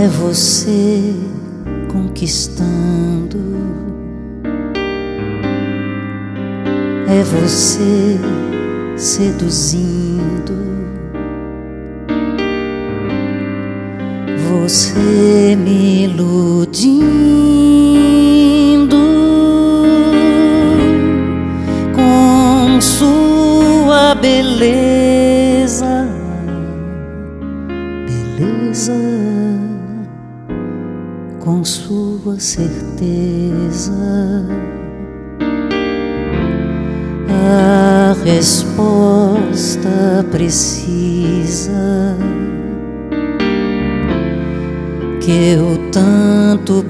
É você conquistando, é você seduzindo, você me iludindo com sua beleza, beleza, com sua certeza. A resposta precisa que eu tanto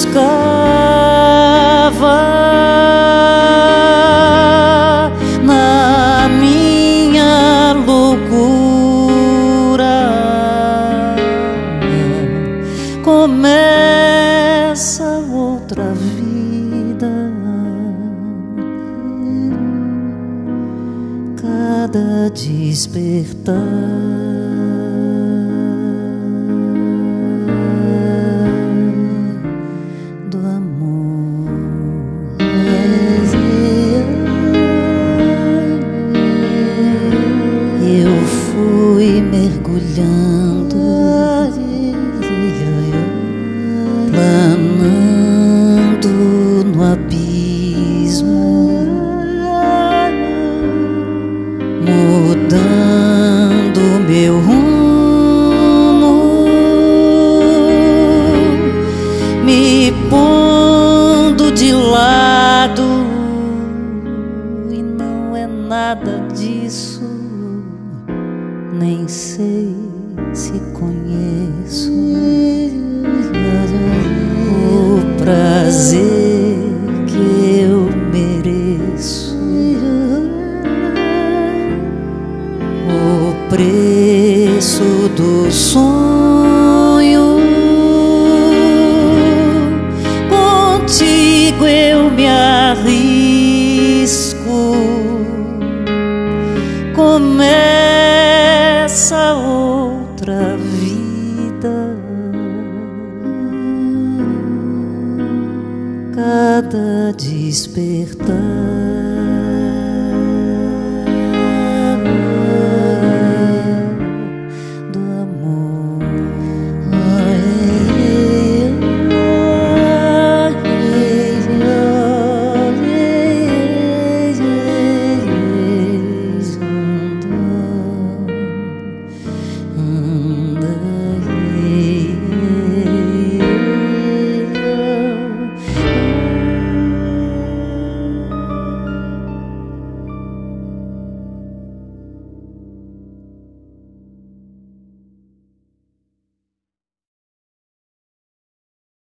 buscava na minha loucura. Começa outra vida, cada despertar do amor. Eu fui mergulhando, planando no abismo, mudando meu rumo, me pondo de lado, e não é nada disso. Nem sei se conheço o prazer que eu mereço, o preço do sonho. Contigo eu me arrisco. Começa outra vida, cada despertar